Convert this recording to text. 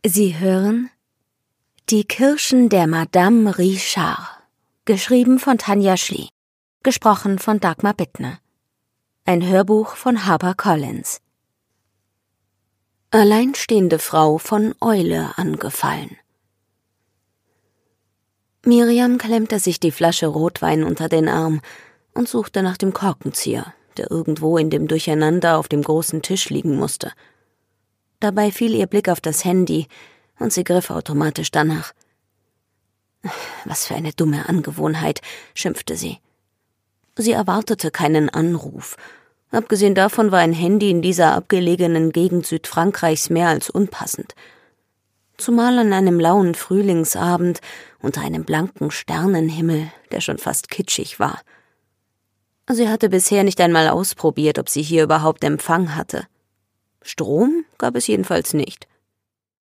Sie hören Die Kirschen der Madame Richard, geschrieben von Tanja Schlie, gesprochen von Dagmar Bittner. Ein Hörbuch von HarperCollins. Alleinstehende Frau von Eule angefallen. Miriam klemmte sich die Flasche Rotwein unter den Arm und suchte nach dem Korkenzieher, der irgendwo in dem Durcheinander auf dem großen Tisch liegen musste. Dabei fiel ihr Blick auf das Handy und sie griff automatisch danach. Was für eine dumme Angewohnheit, schimpfte sie. Sie erwartete keinen Anruf. Abgesehen davon war ein Handy in dieser abgelegenen Gegend Südfrankreichs mehr als unpassend. Zumal an einem lauen Frühlingsabend unter einem blanken Sternenhimmel, der schon fast kitschig war. Sie hatte bisher nicht einmal ausprobiert, ob sie hier überhaupt Empfang hatte. Strom gab es jedenfalls nicht.